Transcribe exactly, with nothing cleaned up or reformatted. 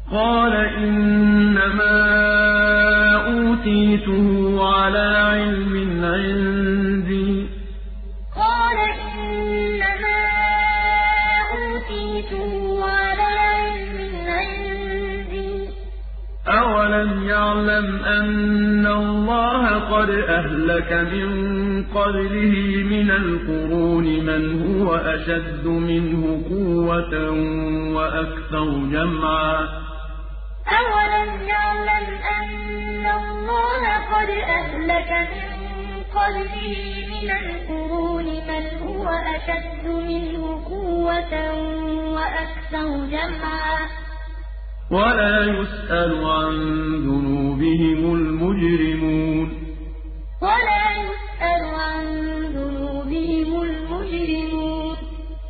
قَالَ إِنَّمَا أُوتِيتُهُ عَلَىٰ عِلْمٍ عِندِي ۚ أَوَلَمْ يَعْلَمْ أَنَّ اللَّهَ قَدْ أَهْلَكَ مِن قَبْلِهِ مِنَ الْقُرُونِ مَنْ هُوَ أَشَدُّ مِنْهُ قُوَّةً وَأَكْثَرُ جَمْعًا أَوَلَمْ يَعْلَمْ أَنَّ اللَّهَ قَدْ أَهْلَكَ مِن قَبْلِهِ مِنَ الْقُرُونِ مَنْ هُوَ أَشَدُّ مِنْهُ قُوَّةً وَأَكْثَرُ جَمْعًا وَلَا يُسْأَلُ عَن ذُنُوبِهِمُ الْمُجْرِمُونَ